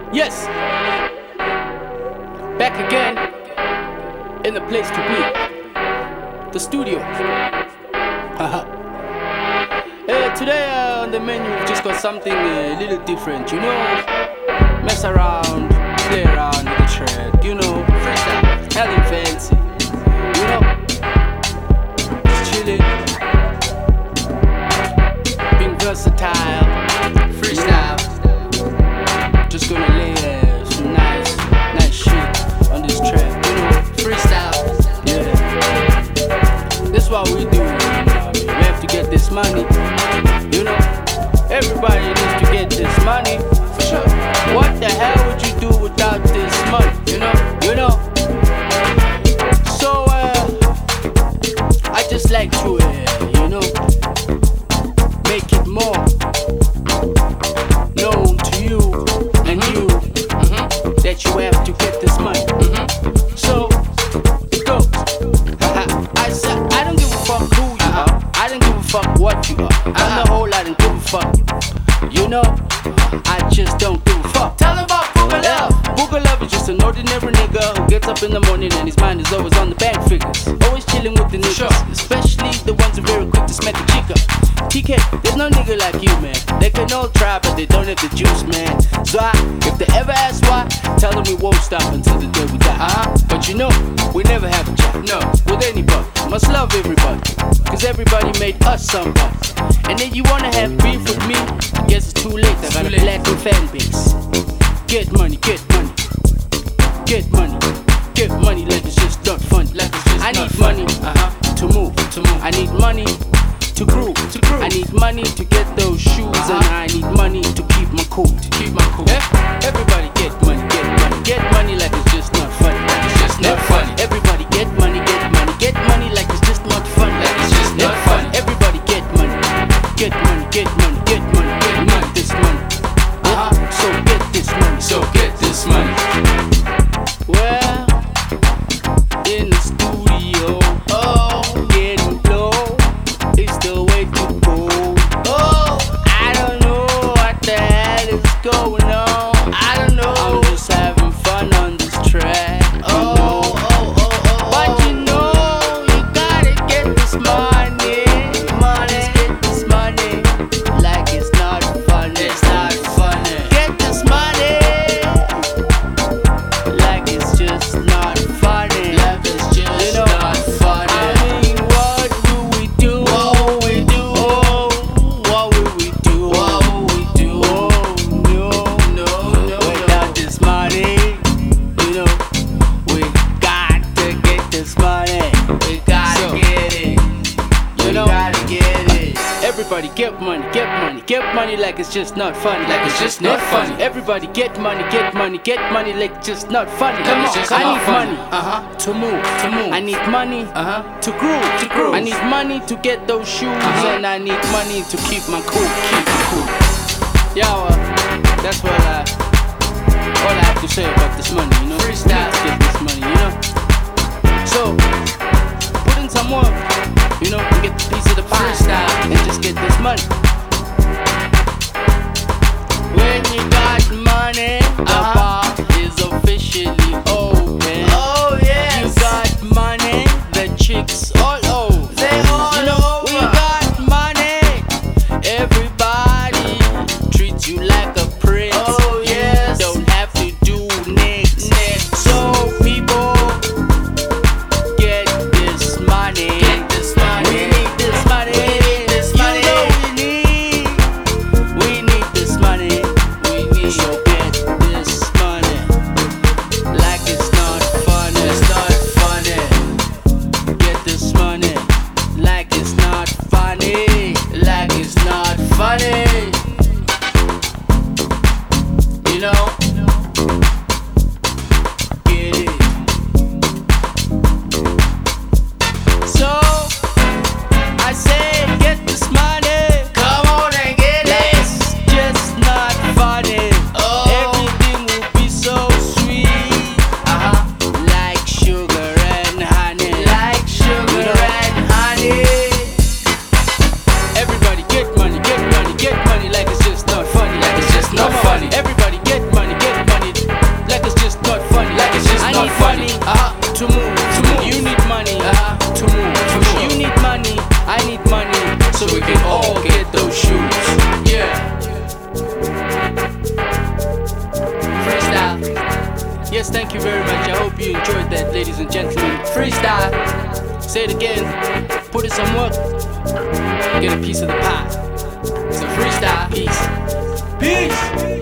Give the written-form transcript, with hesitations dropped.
Yes, back again in the place to be, the studio. Today on the menu we've just got something a little different, you know. Mess around, play around with the track, you know. Freestyle, hella fancy, you know. Just chilling, being versatile, freestyle. Just gonna lay some nice shit on this track, you know. Freestyle, yeah. This is what we do, you know. We have to get this money, you know. Everybody needs to get this money, for sure. What the hell would you do without this money, you know? So, I just like to, you know, make it more known to you and you, that you have to get this money. So, it goes. I don't give a fuck who you are. I don't give a fuck what you are. On the whole, I don't give a fuck. You know, I just don't give a fuck. Tell them about Booga Love. Booga Love is just an ordinary nigga who gets up in the morning and his mind is always on the bank figures. Always chilling with the niggas, especially the ones who are very quick to smack the chica. TK, there's no nigga like you, man. They can all try, but they don't have the juice, man. So if they ever ask why, tell them we won't stop until the day we die. But you know, we never have a job, no, with anybody. Must love everybody, cause everybody made us somebody. And then you wanna have beef with me? Guess it's too late, I got a Latin fan base. Get money, get money, get money, get money like it's just not funny. I need money to move. I need money to groove. I need money to get those shoes, and I need money to keep my cool. Everybody get money, get money like it's just not funny. It's just not funny. Everybody get money, get money like it's just not funny. Like it's just not funny. Everybody get money, get money, get money, get money, get money, this money. So get this money, so get this money. Well, in the studio, getting low is the way to go. I don't know what the hell is going on. I don't know. I'm just having fun on this track. But you know, you gotta get this money. Just get this money like it's not funny. It's not funny. Get this money like it's just not funny. Like it's just not funny. I mean, what will we do? What will we do? What will we do? What will we do? No. Without this money, you know, we got to get this money. We gotta get it. You know, gotta get it. Everybody get money, get money like it's just not funny. Like it's just not funny. Everybody get money like it's just not funny. Come on, I need money to move. I need money to groove. I need money to get those shoes, and I need money to keep my cool. Yeah, that's what all I have to say about this money, you know. Freestyle to get this money, you know. So put in some work, you know, and get the piece of the pie, and just get this money. When you got money, the bar is officially open. Oh yeah, you got money, the chicks all over. They all, you know, we got money. Everybody treats you like a prince. Oh yes, you don't have to do next. So people, get this money. We need this money. You know we need Yes, thank you very much. I hope you enjoyed that, ladies and gentlemen. Freestyle. Say it again. Put in some work. Get a piece of the pie. It's a freestyle. Peace. Peace.